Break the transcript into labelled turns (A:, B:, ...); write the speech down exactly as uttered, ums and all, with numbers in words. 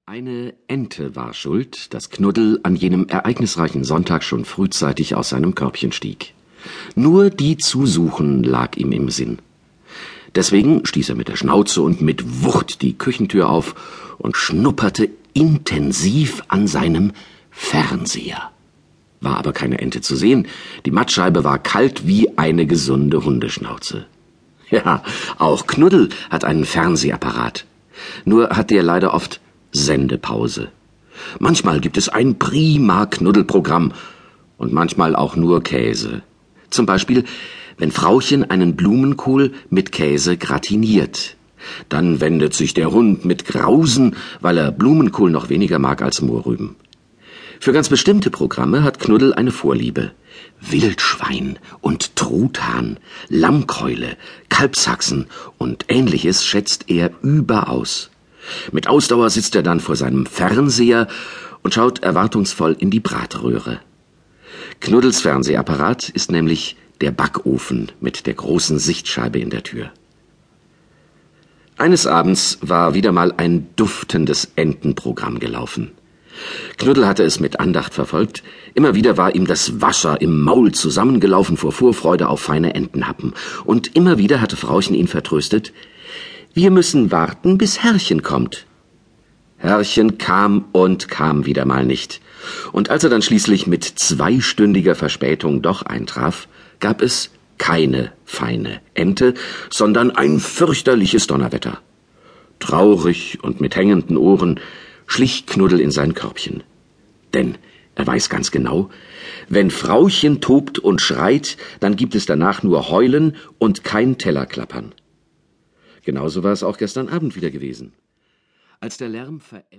A: Eine Ente war schuld, dass Knuddel an jenem ereignisreichen Sonntag schon frühzeitig aus seinem Körbchen stieg. Nur die zu suchen lag ihm im Sinn. Deswegen stieß er mit der Schnauze und mit Wucht die Küchentür auf und schnupperte intensiv an seinem Fernseher. War aber keine Ente zu sehen, die Mattscheibe war kalt wie eine gesunde Hundeschnauze. Ja, auch Knuddel hat einen Fernsehapparat. Nur hat der leider oft Sendepause. Manchmal gibt es ein prima Knuddelprogramm und manchmal auch nur Käse. Zum Beispiel, wenn Frauchen einen Blumenkohl mit Käse gratiniert. Dann wendet sich der Hund mit Grausen, weil er Blumenkohl noch weniger mag als Mohrrüben. Für ganz bestimmte Programme hat Knuddel eine Vorliebe. Wildschwein und Truthahn, Lammkeule, Kalbshaxen und Ähnliches schätzt er überaus. Mit Ausdauer sitzt er dann vor seinem Fernseher und schaut erwartungsvoll in die Bratröhre. Knuddels Fernsehapparat ist nämlich der Backofen mit der großen Sichtscheibe in der Tür. Eines Abends war wieder mal ein duftendes Entenprogramm gelaufen. Knuddel hatte es mit Andacht verfolgt. Immer wieder war ihm das Wasser im Maul zusammengelaufen vor Vorfreude auf feine Entenhappen. Und immer wieder hatte Frauchen ihn vertröstet: Wir müssen warten, bis Herrchen kommt. Herrchen kam und kam wieder mal nicht. Und als er dann schließlich mit zweistündiger Verspätung doch eintraf, gab es keine feine Ente, sondern ein fürchterliches Donnerwetter. Traurig und mit hängenden Ohren schlich Knuddel in sein Körbchen. Denn er weiß ganz genau, wenn Frauchen tobt und schreit, dann gibt es danach nur Heulen und kein Tellerklappern. Genauso war es auch gestern Abend wieder gewesen. Als der Lärm verebbt